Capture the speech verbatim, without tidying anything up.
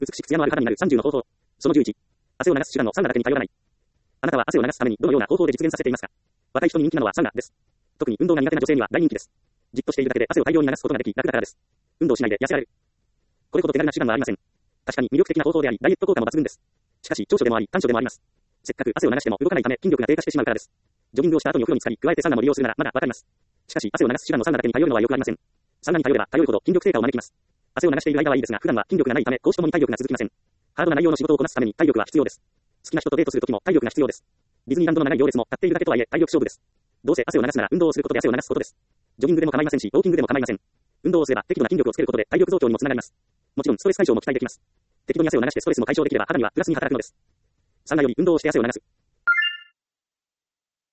美しく艶のある肌になるさんじゅうの方法。そのじゅういち。汗を流す手段のサウナだけに頼らない。あなたは汗を流すためにどのような方法で実現させていますか？若い人に人気なのはサウナです。特に運動が苦手な女性には大人気です。じっとしているだけで汗を大量に流すことができ、楽だからです。運動しないで痩せられる。これほど手軽な手段はありません。確かに魅力的な方法であり、ダイエット効果も抜群です。しかし、長所でもあり、短所でもあります。せっかく汗を流しても動かないため筋力が低下してしまうからです。ジョギングをした後にお風呂に浸かり、加えてサウナも利用するならまだわかります。しかし、汗を流す手段のサウナだけに頼るのは良くありません。サウナに頼れば頼るほど筋力低下を招きます。汗を流している間はいいですが、普段は筋力がないため、公私ともに体力が続きません。ハードな内容の仕事をこなすために体力は必要です。好きな人とデートするときも体力が必要です。ディズニーランドの長い行列も立っているだけとはいえ体力勝負です。どうせ汗を流すなら運動をすることで汗を流すことです。ジョギングでも構いませんし、ウォーキングでも構いません。運動をすれば適度な筋力をつけることで体力増強にもつながります。もちろんストレス解消も期待できます。適度に汗を流してストレスも解消できれば肌にはプラスに働くのです。サウナより運動をして汗を流す。